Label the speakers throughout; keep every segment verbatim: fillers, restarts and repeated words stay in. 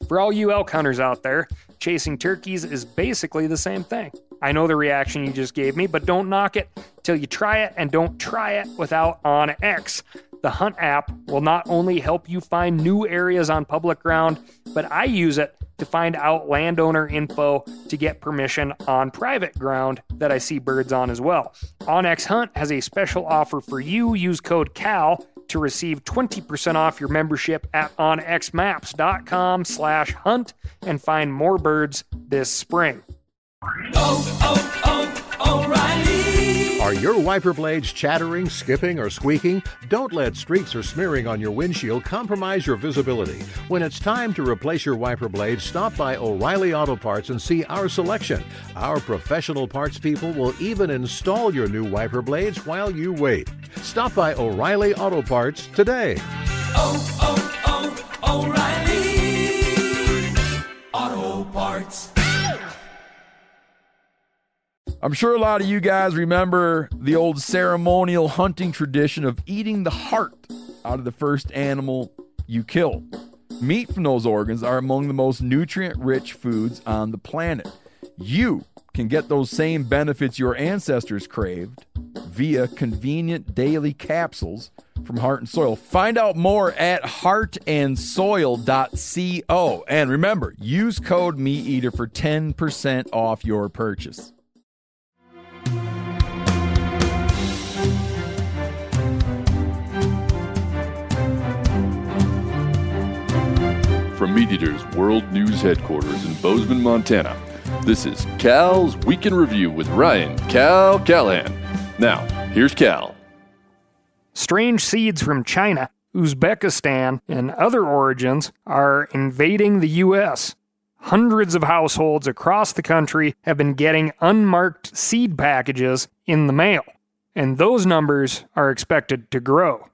Speaker 1: For all you elk hunters out there, chasing turkeys is basically the same thing. I know the reaction you just gave me, but don't knock it till you try it, and don't try it without OnX. The Hunt app will not only help you find new areas on public ground, but I use it to find out landowner info to get permission on private ground that I see birds on as well. OnX Hunt has a special offer for you. Use code CAL to receive twenty percent off your membership at onxmaps.com slash hunt and find more birds this spring.
Speaker 2: Oh, oh, oh, O'Reilly!
Speaker 3: Are your wiper blades chattering, skipping, or squeaking? Don't let streaks or smearing on your windshield compromise your visibility. When it's time to replace your wiper blades, stop by O'Reilly Auto Parts and see our selection. Our professional parts people will even install your new wiper blades while you wait. Stop by O'Reilly Auto Parts today.
Speaker 2: Oh, oh, oh, O'Reilly Auto Parts.
Speaker 4: I'm sure a lot of you guys remember the old ceremonial hunting tradition of eating the heart out of the first animal you kill. Meat from those organs are among the most nutrient-rich foods on the planet. You can get those same benefits your ancestors craved via convenient daily capsules from Heart and Soil. Find out more at heart and soil dot co. And remember, use code MeatEater for ten percent off your purchase.
Speaker 5: From MeatEater's World News Headquarters in Bozeman, Montana, this is Cal's Week in Review with Ryan Cal Callahan. Now, here's Cal.
Speaker 1: Strange seeds from China, Uzbekistan, and other origins are invading the U S. Hundreds of households across the country have been getting unmarked seed packages in the mail, and those numbers are expected to grow.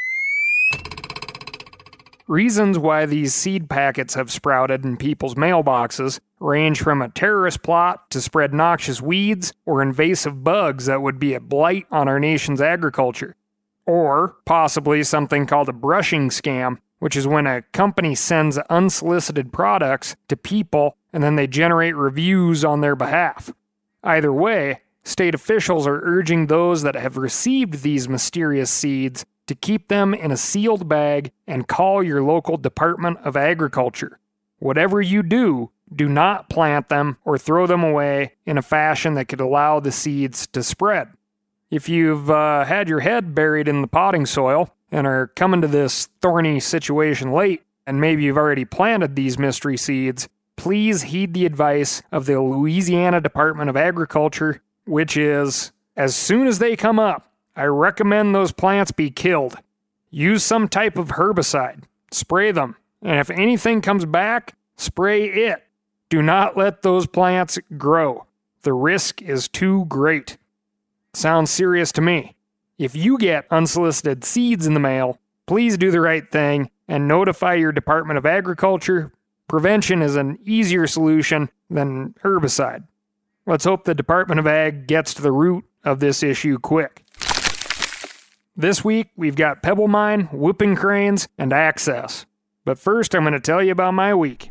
Speaker 1: Reasons why these seed packets have sprouted in people's mailboxes range from a terrorist plot to spread noxious weeds or invasive bugs that would be a blight on our nation's agriculture. Or possibly something called a brushing scam, which is when a company sends unsolicited products to people and then they generate reviews on their behalf. Either way, state officials are urging those that have received these mysterious seeds to keep them in a sealed bag and call your local Department of Agriculture. Whatever you do, do not plant them or throw them away in a fashion that could allow the seeds to spread. If you've uh, had your head buried in the potting soil and are coming to this thorny situation late, and maybe you've already planted these mystery seeds, please heed the advice of the Louisiana Department of Agriculture, which is, as soon as they come up, I recommend those plants be killed. Use some type of herbicide. Spray them. And if anything comes back, spray it. Do not let those plants grow. The risk is too great. Sounds serious to me. If you get unsolicited seeds in the mail, please do the right thing and notify your Department of Agriculture. Prevention is an easier solution than herbicide. Let's hope the Department of Ag gets to the root of this issue quick. This week, we've got Pebble Mine, Whooping Cranes, and Access. But first, I'm going to tell you about my week.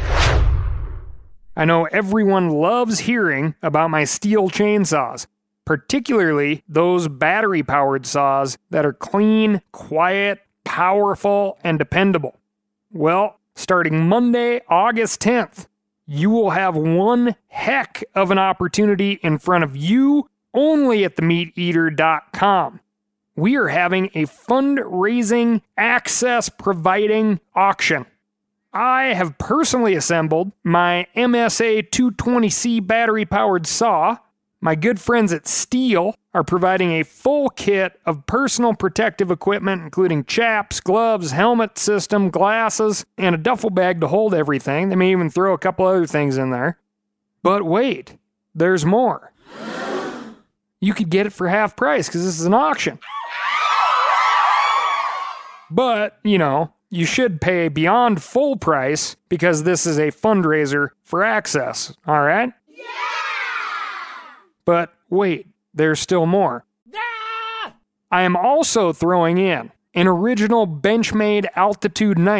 Speaker 1: I know everyone loves hearing about my steel chainsaws, particularly those battery-powered saws that are clean, quiet, powerful, and dependable. Well, starting Monday, August tenth, you will have one heck of an opportunity in front of you only at the meat eater dot com. We are having a fundraising, access-providing auction. I have personally assembled my M S A two twenty C battery-powered saw. My good friends at Stihl are providing a full kit of personal protective equipment, including chaps, gloves, helmet system, glasses, and a duffel bag to hold everything. They may even throw a couple other things in there. But wait, there's more. You could get it for half price because this is an auction. But, you know, you should pay beyond full price because this is a fundraiser for Access, all right? Yeah! But wait, there's still more. Yeah! I am also throwing in an original Benchmade Altitude knife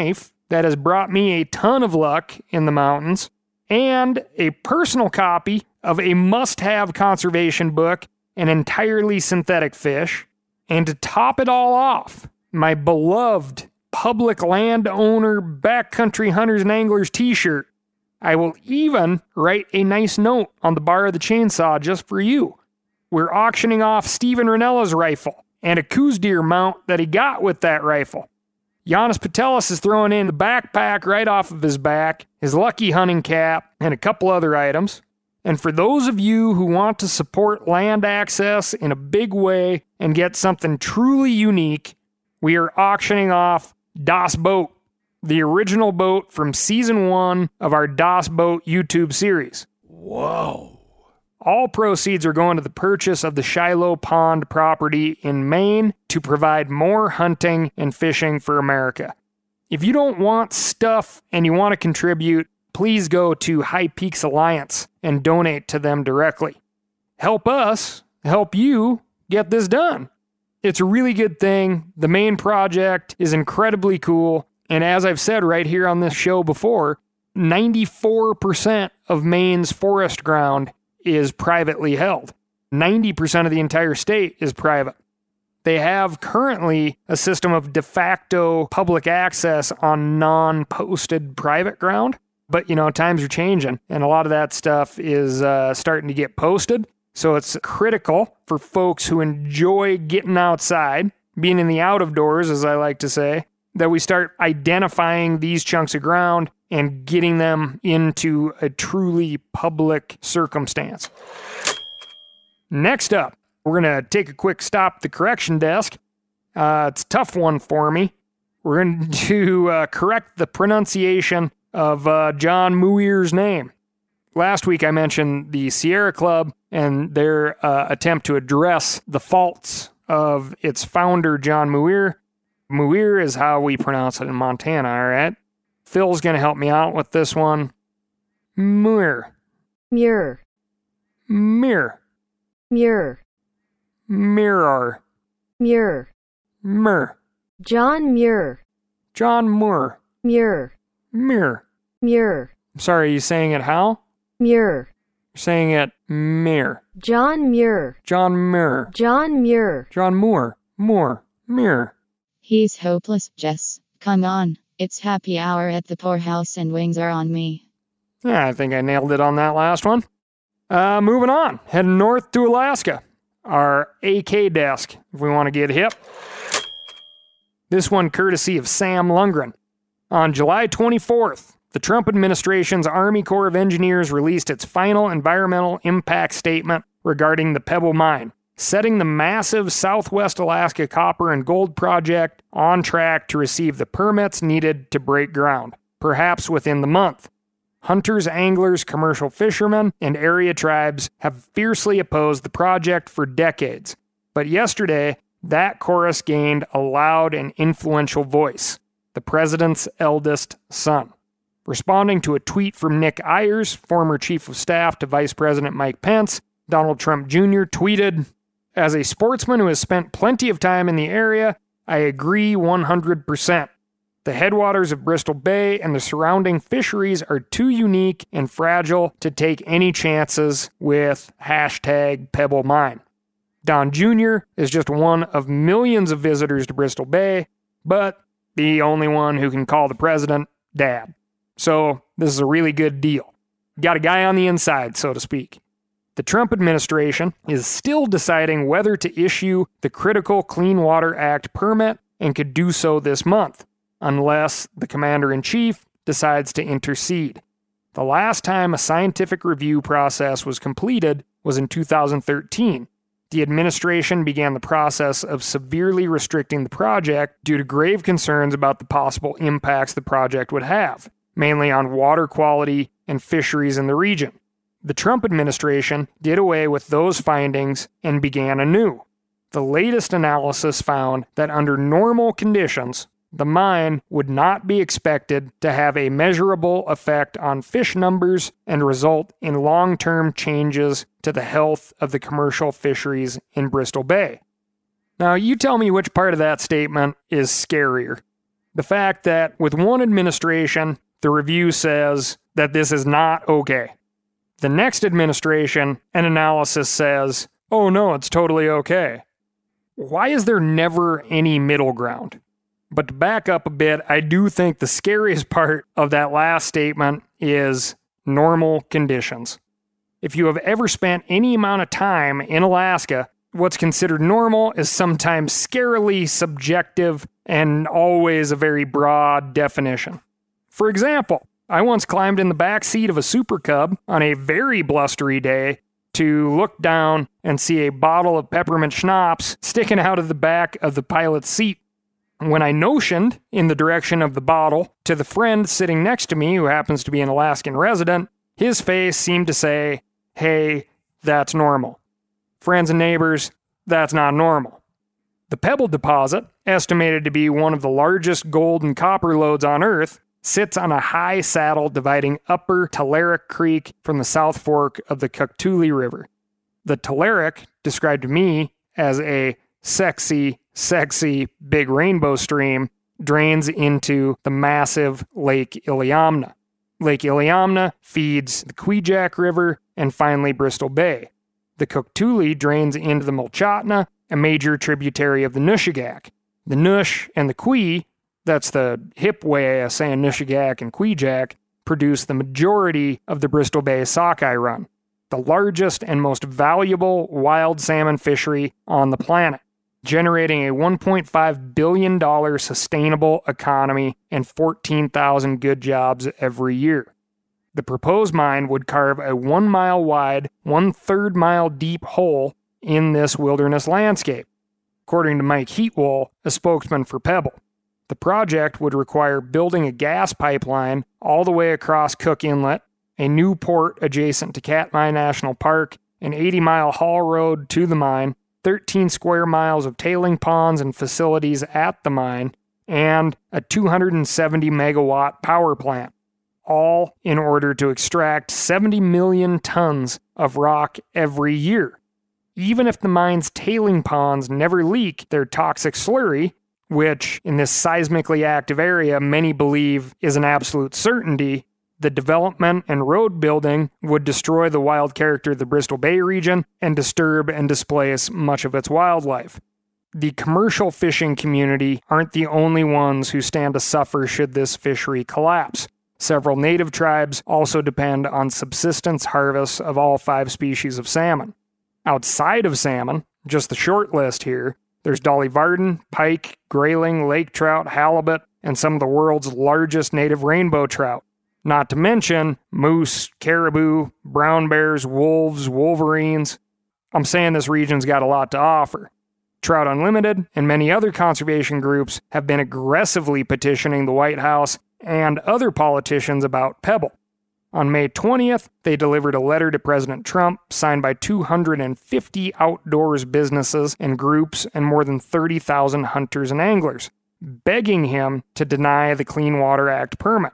Speaker 1: that has brought me a ton of luck in the mountains, and a personal copy of a must-have conservation book, An Entirely Synthetic Fish, and to top it all off, my beloved public landowner backcountry hunters and anglers t-shirt. I will even write a nice note on the bar of the chainsaw just for you. We're auctioning off Steven Rinella's rifle and a Coues deer mount that he got with that rifle. Giannis Patelis is throwing in the backpack right off of his back, his lucky hunting cap, and a couple other items. And for those of you who want to support land access in a big way and get something truly unique, we are auctioning off Das Boat, the original boat from season one of our Das Boat YouTube series.
Speaker 4: Whoa.
Speaker 1: All proceeds are going to the purchase of the Shiloh Pond property in Maine to provide more hunting and fishing for America. If you don't want stuff and you want to contribute, please go to High Peaks Alliance and donate to them directly. Help us help you get this done. It's a really good thing. The Maine project is incredibly cool. And as I've said right here on this show before, ninety-four percent of Maine's forest ground is privately held. ninety percent of the entire state is private. They have currently a system of de facto public access on non-posted private ground. But, you know, times are changing, and a lot of that stuff is uh, starting to get posted. So it's critical for folks who enjoy getting outside, being in the out of doors, as I like to say, that we start identifying these chunks of ground and getting them into a truly public circumstance. Next up, we're going to take a quick stop at the correction desk. Uh, it's a tough one for me. We're going to uh, correct the pronunciation of uh, John Muir's name. Last week I mentioned the Sierra Club and their uh, attempt to address the faults of its founder, John Muir. Muir is how we pronounce it in Montana, all right? Phil's going to help me out with this one. Muir.
Speaker 6: Muir.
Speaker 1: Muir.
Speaker 6: Muir.
Speaker 1: Mirror.
Speaker 6: Muir.
Speaker 1: Mur.
Speaker 6: John Muir.
Speaker 1: John Muir.
Speaker 6: Muir.
Speaker 1: Muir.
Speaker 6: Muir.
Speaker 1: I'm sorry, are you saying it how?
Speaker 6: Muir.
Speaker 1: You're saying it Muir.
Speaker 6: John Muir.
Speaker 1: John Muir.
Speaker 6: John Muir.
Speaker 1: John Moore. Moore. Muir.
Speaker 7: He's hopeless, Jess. Come on. It's happy hour at the poorhouse and wings are on me.
Speaker 1: Yeah, I think I nailed it on that last one. Uh, moving on. Heading north to Alaska. Our A K desk, if we want to get hip. This one courtesy of Sam Lundgren. On July twenty-fourth, the Trump administration's Army Corps of Engineers released its final environmental impact statement regarding the Pebble Mine, setting the massive Southwest Alaska copper and gold project on track to receive the permits needed to break ground, perhaps within the month. Hunters, anglers, commercial fishermen, and area tribes have fiercely opposed the project for decades, but yesterday, that chorus gained a loud and influential voice. The president's eldest son. Responding to a tweet from Nick Ayers, former chief of staff to Vice President Mike Pence, Donald Trump Junior tweeted, "As a sportsman who has spent plenty of time in the area, I agree one hundred percent. The headwaters of Bristol Bay and the surrounding fisheries are too unique and fragile to take any chances with hashtag Pebble Mine." Don Junior is just one of millions of visitors to Bristol Bay, but the only one who can call the president dad. So this is a really good deal. Got a guy on the inside, so to speak. The Trump administration is still deciding whether to issue the critical Clean Water Act permit and could do so this month, unless the commander-in-chief decides to intercede. The last time a scientific review process was completed was in two thousand thirteen. The administration began the process of severely restricting the project due to grave concerns about the possible impacts the project would have, mainly on water quality and fisheries in the region. The Trump administration did away with those findings and began anew. The latest analysis found that under normal conditions, the mine would not be expected to have a measurable effect on fish numbers and result in long-term changes to the health of the commercial fisheries in Bristol Bay. Now, you tell me which part of that statement is scarier. The fact that with one administration, the review says that this is not okay. The next administration and analysis says, oh no, it's totally okay. Why is there never any middle ground? But to back up a bit, I do think the scariest part of that last statement is normal conditions. If you have ever spent any amount of time in Alaska, what's considered normal is sometimes scarily subjective and always a very broad definition. For example, I once climbed in the back seat of a Super Cub on a very blustery day to look down and see a bottle of peppermint schnapps sticking out of the back of the pilot's seat. When I notioned in the direction of the bottle to the friend sitting next to me, who happens to be an Alaskan resident, his face seemed to say, hey, that's normal. Friends and neighbors, that's not normal. The Pebble deposit, estimated to be one of the largest gold and copper lodes on Earth, sits on a high saddle dividing Upper Telerik Creek from the South Fork of the Kuktuli River. The Telerik, described to me as a sexy, sexy big rainbow stream, drains into the massive Lake Iliamna. Lake Iliamna feeds the Kvichak River and finally Bristol Bay. The Kuktuli drains into the Mulchatna, a major tributary of the Nushagak. The Nush and the Kwi, that's the hip way of saying Nushagak and Kvichak, produce the majority of the Bristol Bay sockeye run, the largest and most valuable wild salmon fishery on the planet, generating a one point five billion dollars sustainable economy and fourteen thousand good jobs every year. The proposed mine would carve a one mile wide, one-third mile deep hole in this wilderness landscape, according to Mike Heatwole, a spokesman for Pebble. The project would require building a gas pipeline all the way across Cook Inlet, a new port adjacent to Katmai National Park, an eighty mile haul road to the mine, thirteen square miles of tailing ponds and facilities at the mine, and a two hundred seventy megawatt power plant, all in order to extract seventy million tons of rock every year. Even if the mine's tailing ponds never leak their toxic slurry, which in this seismically active area many believe is an absolute certainty, the development and road building would destroy the wild character of the Bristol Bay region and disturb and displace much of its wildlife. The commercial fishing community aren't the only ones who stand to suffer should this fishery collapse. Several native tribes also depend on subsistence harvests of all five species of salmon. Outside of salmon, just the short list here, there's Dolly Varden, pike, grayling, lake trout, halibut, and some of the world's largest native rainbow trout. Not to mention moose, caribou, brown bears, wolves, wolverines. I'm saying this region's got a lot to offer. Trout Unlimited and many other conservation groups have been aggressively petitioning the White House and other politicians about Pebble. On May twentieth, they delivered a letter to President Trump signed by two hundred fifty outdoors businesses and groups and more than thirty thousand hunters and anglers, begging him to deny the Clean Water Act permit.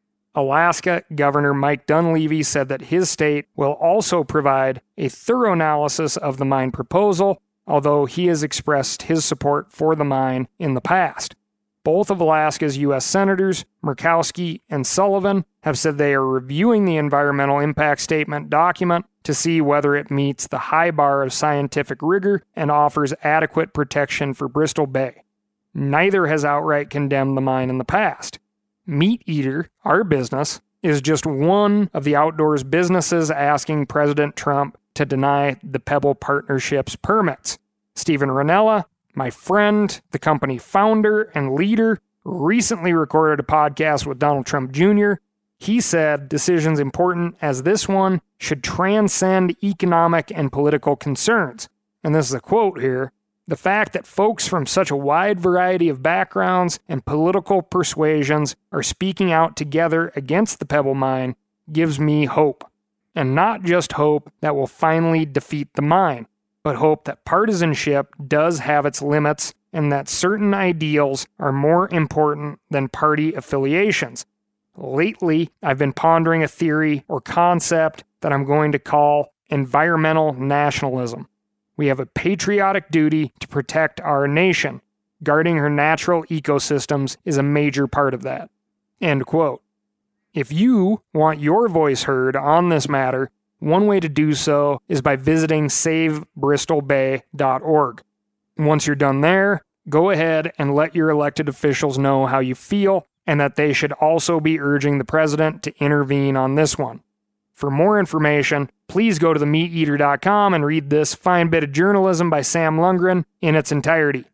Speaker 1: Alaska Governor Mike Dunleavy said that his state will also provide a thorough analysis of the mine proposal, although he has expressed his support for the mine in the past. Both of Alaska's U S Senators, Murkowski and Sullivan, have said they are reviewing the environmental impact statement document to see whether it meets the high bar of scientific rigor and offers adequate protection for Bristol Bay. Neither has outright condemned the mine in the past. Meat Eater, our business, is just one of the outdoors businesses asking President Trump to deny the Pebble Partnership's permits. Stephen Ranella, my friend, the company founder and leader, recently recorded a podcast with Donald Trump Junior He said decisions important as this one should transcend economic and political concerns. And this is a quote here. The fact that folks from such a wide variety of backgrounds and political persuasions are speaking out together against the Pebble mine gives me hope. And not just hope that we'll finally defeat the mine, but hope that partisanship does have its limits and that certain ideals are more important than party affiliations. Lately, I've been pondering a theory or concept that I'm going to call environmental nationalism. We have a patriotic duty to protect our nation, guarding her natural ecosystems is a major part of that. End quote. If you want your voice heard on this matter, one way to do so is by visiting save bristol bay dot org. Once you're done there, go ahead and let your elected officials know how you feel and that they should also be urging the president to intervene on this one. For more information, please go to the meat eater dot com and read this fine bit of journalism by Sam Lundgren in its entirety.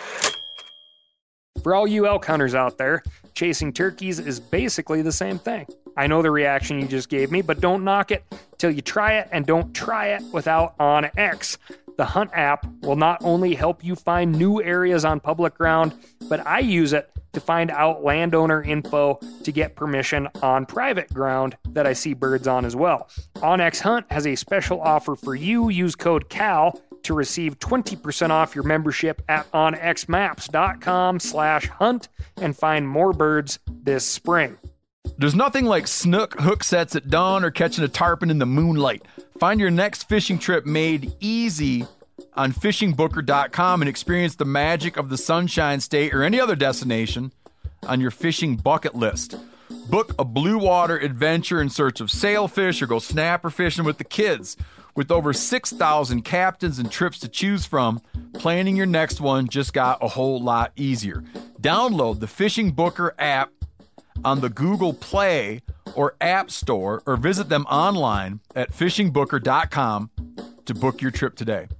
Speaker 1: For all you elk hunters out there, chasing turkeys is basically the same thing. I know the reaction you just gave me, but don't knock it till you try it, and don't try it without OnX. The Hunt app will not only help you find new areas on public ground, but I use it to find out landowner info to get permission on private ground that I see birds on as well. OnX Hunt has a special offer for you. Use code CAL to receive twenty percent off your membership at onxmaps.com slash hunt and find more birds this spring.
Speaker 4: There's nothing like snook hook sets at dawn or catching a tarpon in the moonlight. Find your next fishing trip made easy on fishing booker dot com and experience the magic of the Sunshine State or any other destination on your fishing bucket list. Book a blue water adventure in search of sailfish or go snapper fishing with the kids. With over six thousand captains and trips to choose from, planning your next one just got a whole lot easier. Download the Fishing Booker app on the Google Play or App Store, or visit them online at fishing booker dot com to book your trip today.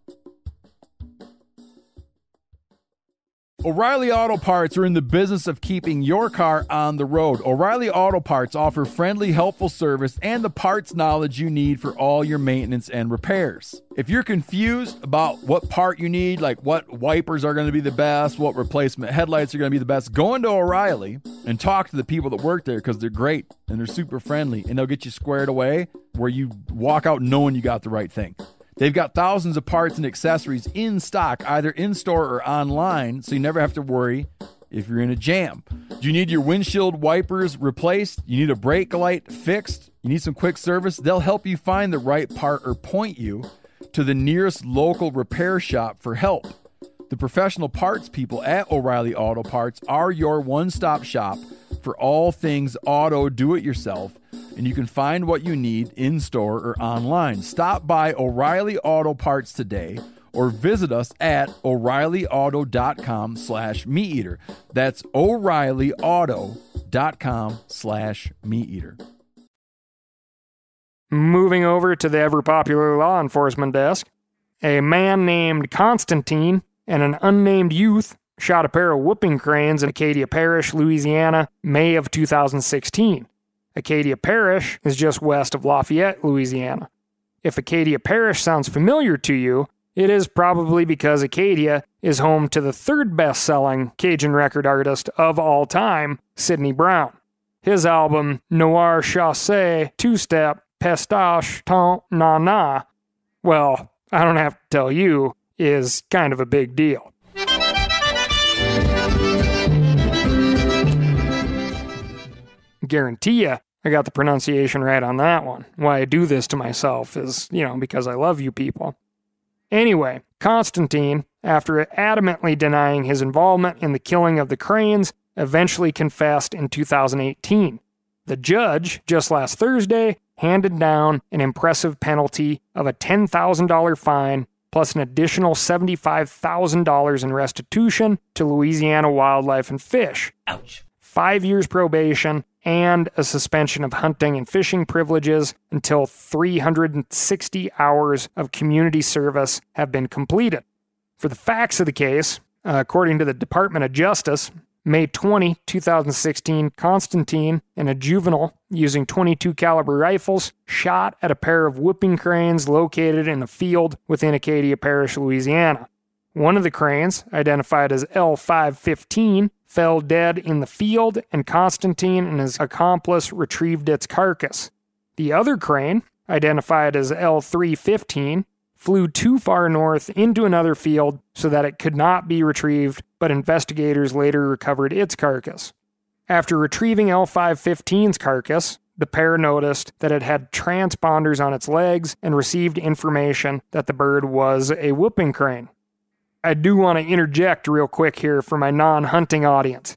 Speaker 4: O'Reilly Auto Parts are in the business of keeping your car on the road. O'Reilly Auto Parts offer friendly, helpful service and the parts knowledge you need for all your maintenance and repairs. If you're confused about what part you need, like what wipers are going to be the best, what replacement headlights are going to be the best, go into O'Reilly and talk to the people that work there, because they're great and they're super friendly, and they'll get you squared away where you walk out knowing you got the right thing. They've got thousands of parts and accessories in stock, either in-store or online, so you never have to worry if you're in a jam. Do you need your windshield wipers replaced? You need a brake light fixed? You need some quick service? They'll help you find the right part or point you to the nearest local repair shop for help. The professional parts people at O'Reilly Auto Parts are your one-stop shop for all things auto do-it-yourself, and you can find what you need in-store or online. Stop by O'Reilly Auto Parts today or visit us at o'reillyauto.com slash meateater. That's o'reillyauto.com slash meateater.
Speaker 1: Moving over to the ever-popular law enforcement desk, a man named Constantine and an unnamed youth shot a pair of whooping cranes in Acadia Parish, Louisiana, May of two thousand sixteen. Acadia Parish is just west of Lafayette, Louisiana. If Acadia Parish sounds familiar to you, it is probably because Acadia is home to the third best-selling Cajun record artist of all time, Sidney Brown. His album, Noir Chassé, Two-Step, Pestache, Tant Na Na, well, I don't have to tell you, is kind of a big deal. Guarantee you I got the pronunciation right on that one. Why I do this to myself is, you know, because I love you people. Anyway, Constantine, after adamantly denying his involvement in the killing of the cranes, eventually confessed in two thousand eighteen. The judge, just last Thursday, handed down an impressive penalty of a ten thousand dollars fine plus an additional seventy-five thousand dollars in restitution to Louisiana Wildlife and Fish.
Speaker 2: Ouch.
Speaker 1: Five years probation and a suspension of hunting and fishing privileges until three hundred sixty hours of community service have been completed. For the facts of the case, uh, according to the Department of Justice, May twentieth, twenty sixteen, Constantine and a juvenile using twenty-two caliber rifles shot at a pair of whooping cranes located in a field within Acadia Parish, Louisiana. One of the cranes, identified as L five fifteen, fell dead in the field, and Constantine and his accomplice retrieved its carcass. The other crane, identified as L three fifteen, flew too far north into another field so that it could not be retrieved, but investigators later recovered its carcass. After retrieving L five fifteen's carcass, the pair noticed that it had transponders on its legs and received information that the bird was a whooping crane. I do want to interject real quick here for my non-hunting audience.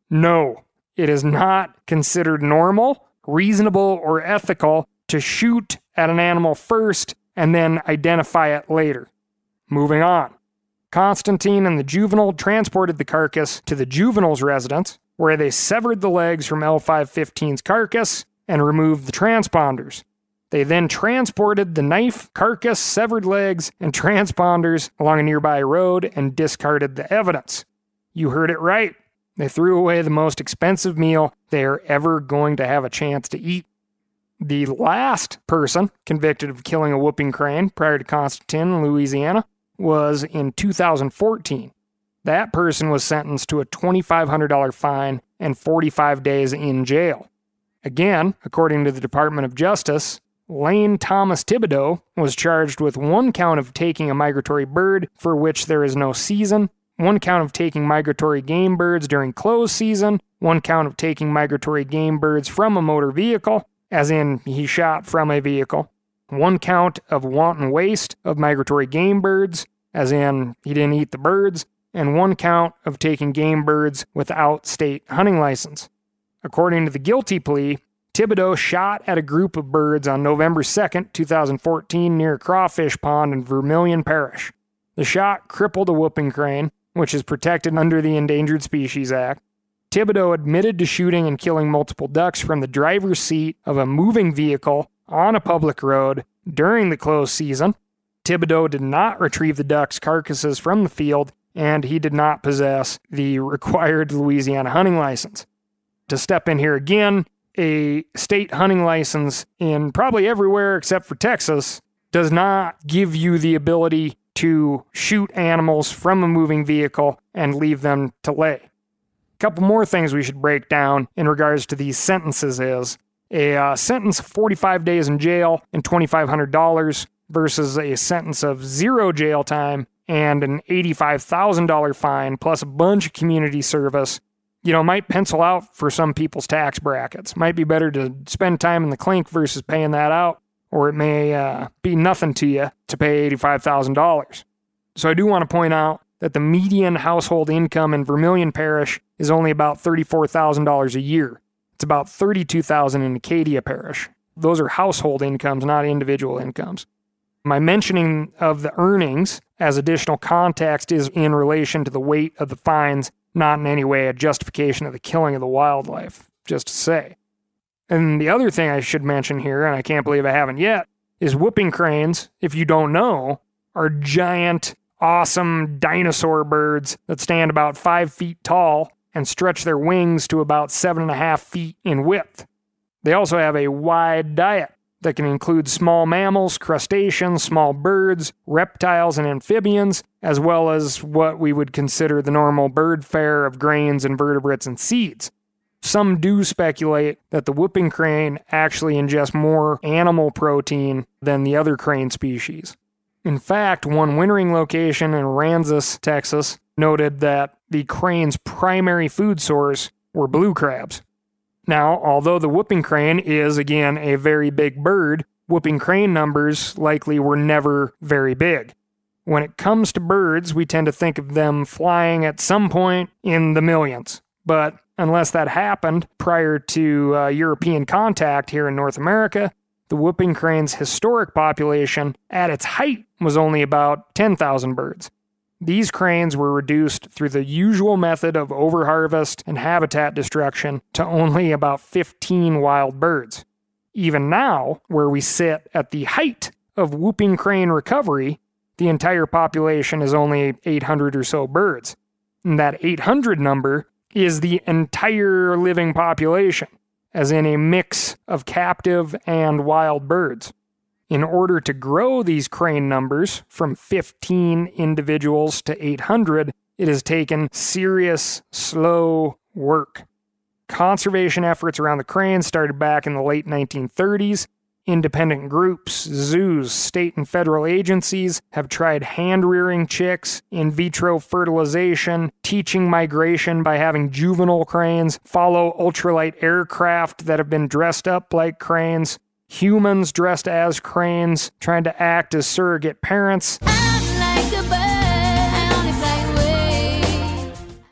Speaker 1: No, it is not considered normal, reasonable, or ethical to shoot at an animal first and then identify it later. Moving on. Constantine and the juvenile transported the carcass to the juvenile's residence, where they severed the legs from L five fifteen's carcass and removed the transponders. They then transported the knife, carcass, severed legs, and transponders along a nearby road and discarded the evidence. You heard it right. They threw away the most expensive meal they are ever going to have a chance to eat. The last person convicted of killing a whooping crane prior to Constantine in Louisiana was in two thousand fourteen. That person was sentenced to a twenty-five hundred dollars fine and forty-five days in jail. Again, according to the Department of Justice, Lane Thomas Thibodeau was charged with one count of taking a migratory bird for which there is no season, one count of taking migratory game birds during closed season, one count of taking migratory game birds from a motor vehicle, as in he shot from a vehicle, one count of wanton waste of migratory game birds, as in he didn't eat the birds, and one count of taking game birds without state hunting license. According to the guilty plea, Thibodeau shot at a group of birds on November second, two thousand fourteen near a crawfish pond in Vermilion Parish. The shot crippled a whooping crane, which is protected under the Endangered Species Act. Thibodeau admitted to shooting and killing multiple ducks from the driver's seat of a moving vehicle on a public road during the closed season. Thibodeau did not retrieve the ducks' carcasses from the field, and he did not possess the required Louisiana hunting license. To step in here again, a state hunting license in probably everywhere except for Texas does not give you the ability to shoot animals from a moving vehicle and leave them to lay. A couple more things we should break down in regards to these sentences is a uh, sentence of forty-five days in jail and twenty-five hundred dollars versus a sentence of zero jail time and an eighty-five thousand dollars fine plus a bunch of community service. You know, might pencil out for some people's tax brackets. Might be better to spend time in the clink versus paying that out, or it may uh, be nothing to you to pay eighty-five thousand dollars. So I do want to point out that the median household income in Vermilion Parish is only about thirty-four thousand dollars a year. It's about thirty-two thousand dollars in Acadia Parish. Those are household incomes, not individual incomes. My mentioning of the earnings as additional context is in relation to the weight of the fines, not in any way a justification of the killing of the wildlife, just to say. And the other thing I should mention here, and I can't believe I haven't yet, is whooping cranes, if you don't know, are giant, awesome dinosaur birds that stand about five feet tall and stretch their wings to about seven and a half feet in width. They also have a wide diet that can include small mammals, crustaceans, small birds, reptiles, and amphibians, as well as what we would consider the normal bird fare of grains, invertebrates, and seeds. Some do speculate that the whooping crane actually ingests more animal protein than the other crane species. In fact, one wintering location in Aransas, Texas, noted that the crane's primary food source were blue crabs. Now, although the whooping crane is, again, a very big bird, whooping crane numbers likely were never very big. When it comes to birds, we tend to think of them flying at some point in the millions. But unless that happened prior to uh, European contact here in North America, the whooping crane's historic population at its height was only about ten thousand birds. These cranes were reduced through the usual method of overharvest and habitat destruction to only about fifteen wild birds. Even now, where we sit at the height of whooping crane recovery, the entire population is only eight hundred or so birds. And that eight hundred number is the entire living population, as in a mix of captive and wild birds. In order to grow these crane numbers from fifteen individuals to eight hundred, it has taken serious, slow work. Conservation efforts around the cranes started back in the late nineteen thirties. Independent groups, zoos, state and federal agencies have tried hand-rearing chicks, in vitro fertilization, teaching migration by having juvenile cranes follow ultralight aircraft that have been dressed up like cranes, humans dressed as cranes trying to act as surrogate parents.
Speaker 8: I'm like a bird, I only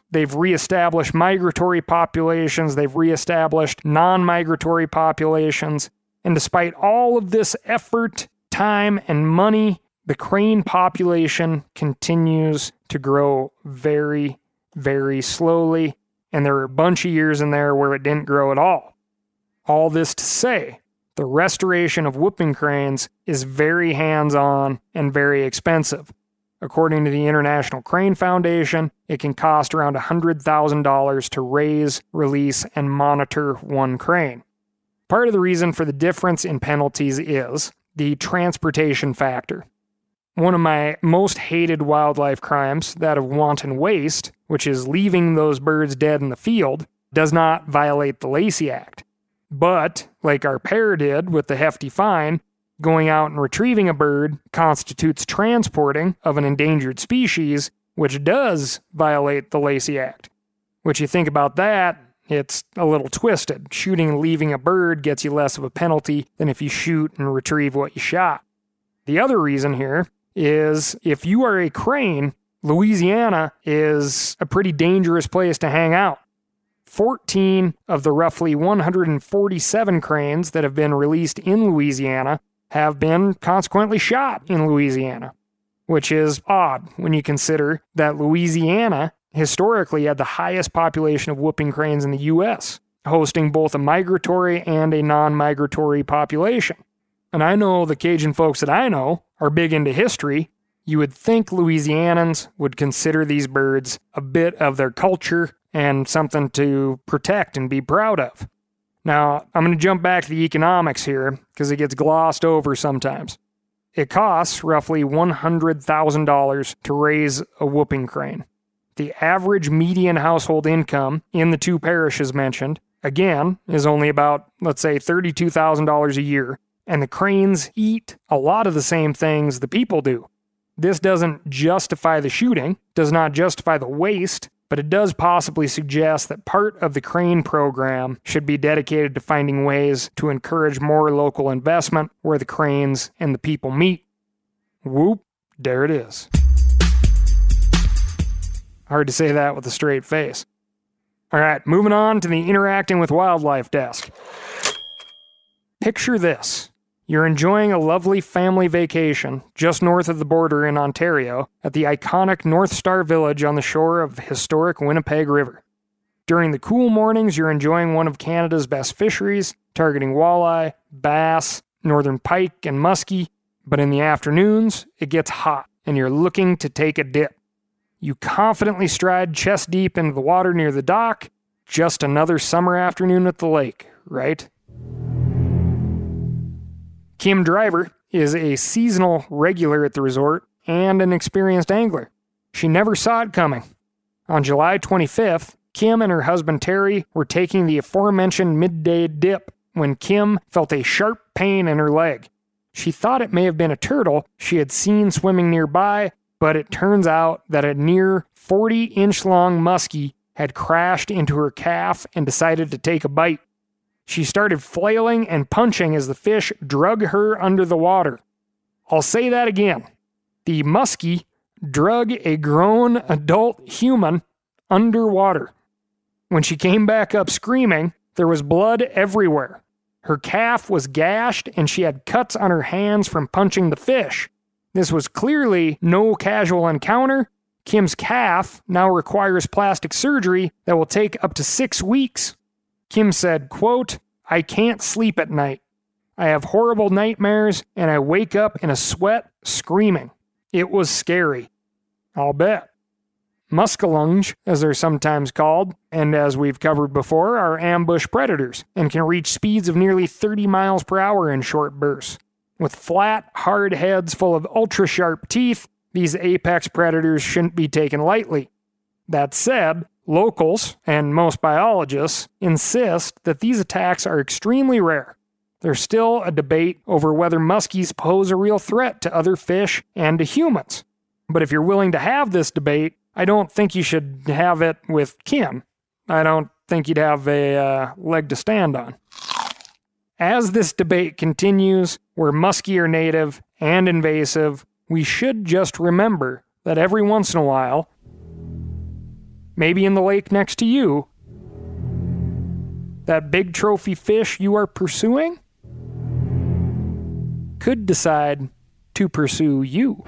Speaker 1: They've reestablished migratory populations. They've reestablished non-migratory populations. And despite all of this effort, time, and money, the crane population continues to grow very, very slowly. And there are a bunch of years in there where it didn't grow at all. All this to say, the restoration of whooping cranes is very hands-on and very expensive. According to the International Crane Foundation, it can cost around one hundred thousand dollars to raise, release, and monitor one crane. Part of the reason for the difference in penalties is the transportation factor. One of my most hated wildlife crimes, that of wanton waste, which is leaving those birds dead in the field, does not violate the Lacey Act. But, like our pair did with the hefty fine, going out and retrieving a bird constitutes transporting of an endangered species, which does violate the Lacey Act. Which you think about that, it's a little twisted. Shooting and leaving a bird gets you less of a penalty than if you shoot and retrieve what you shot. The other reason here is if you are a crane, Louisiana is a pretty dangerous place to hang out. fourteen of the roughly one hundred forty-seven cranes that have been released in Louisiana have been consequently shot in Louisiana, which is odd when you consider that Louisiana historically had the highest population of whooping cranes in the U S, hosting both a migratory and a non-migratory population. And I know the Cajun folks that I know are big into history. You would think Louisianans would consider these birds a bit of their culture and something to protect and be proud of. Now, I'm going to jump back to the economics here because it gets glossed over sometimes. It costs roughly one hundred thousand dollars to raise a whooping crane. The average median household income in the two parishes mentioned, again, is only about, let's say, thirty-two thousand dollars a year, and the cranes eat a lot of the same things the people do. This doesn't justify the shooting, does not justify the waste, but it does possibly suggest that part of the crane program should be dedicated to finding ways to encourage more local investment where the cranes and the people meet. Whoop, there it is. Hard to say that with a straight face. All right, moving on to the Interacting with Wildlife desk. Picture this. You're enjoying a lovely family vacation just north of the border in Ontario at the iconic North Star Village on the shore of the historic Winnipeg River. During the cool mornings, you're enjoying one of Canada's best fisheries, targeting walleye, bass, northern pike, and muskie. But in the afternoons, it gets hot, and you're looking to take a dip. You confidently stride chest deep into the water near the dock. Just another summer afternoon at the lake, right? Kim Driver is a seasonal regular at the resort and an experienced angler. She never saw it coming. On July twenty-fifth, Kim and her husband Terry were taking the aforementioned midday dip when Kim felt a sharp pain in her leg. She thought it may have been a turtle she had seen swimming nearby, but it turns out that a near forty-inch long muskie had crashed into her calf and decided to take a bite. She started flailing and punching as the fish drug her under the water. I'll say that again. The muskie drug a grown adult human underwater. When she came back up screaming, there was blood everywhere. Her calf was gashed and she had cuts on her hands from punching the fish. This was clearly no casual encounter. Kim's calf now requires plastic surgery that will take up to six weeks. Kim said, quote, "I can't sleep at night. I have horrible nightmares and I wake up in a sweat screaming. It was scary." I'll bet. Muskellunge, as they're sometimes called, and as we've covered before, are ambush predators and can reach speeds of nearly thirty miles per hour in short bursts. With flat, hard heads full of ultra-sharp teeth, these apex predators shouldn't be taken lightly. That said, locals, and most biologists, insist that these attacks are extremely rare. There's still a debate over whether muskies pose a real threat to other fish and to humans. But if you're willing to have this debate, I don't think you should have it with Kim. I don't think you'd have a uh, leg to stand on. As this debate continues, where muskie are native and invasive, we should just remember that every once in a while, maybe in the lake next to you, that big trophy fish you are pursuing could decide to pursue you.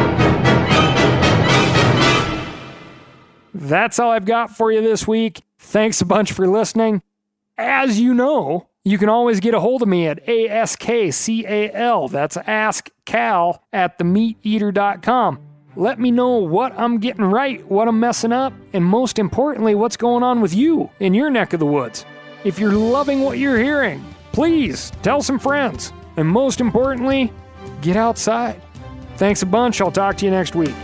Speaker 1: That's all I've got for you this week. Thanks a bunch for listening. As you know, you can always get a hold of me at A S K C A L. That's askcal at the meat eater dot com. Let me know what I'm getting right, what I'm messing up, and most importantly, what's going on with you in your neck of the woods. If you're loving what you're hearing, please tell some friends. And most importantly, get outside. Thanks a bunch. I'll talk to you next week.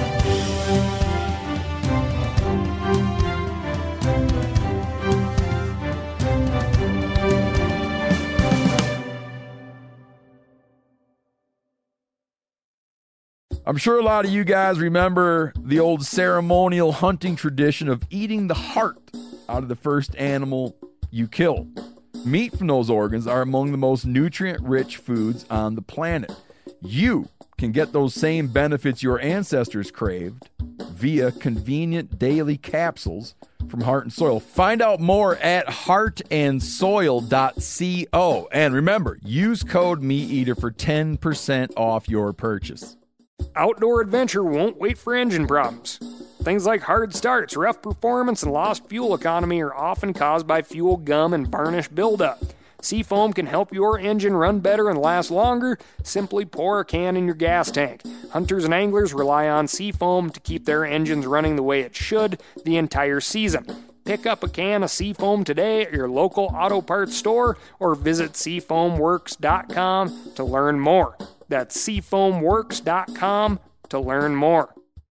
Speaker 4: I'm sure a lot of you guys remember the old ceremonial hunting tradition of eating the heart out of the first animal you kill. Meat from those organs are among the most nutrient-rich foods on the planet. You can get those same benefits your ancestors craved via convenient daily capsules from Heart and Soil. Find out more at heart and soil dot co. And remember, use code MeatEater for ten percent off your purchase.
Speaker 1: Outdoor adventure won't wait for engine problems. Things like hard starts, rough performance, and lost fuel economy are often caused by fuel gum and varnish buildup. Seafoam can help your engine run better and last longer. Simply pour a can in your gas tank. Hunters and anglers rely on Seafoam to keep their engines running the way it should the entire season. Pick up a can of Seafoam today at your local auto parts store or visit seafoam works dot com to learn more. That's seafoam works dot com to learn more.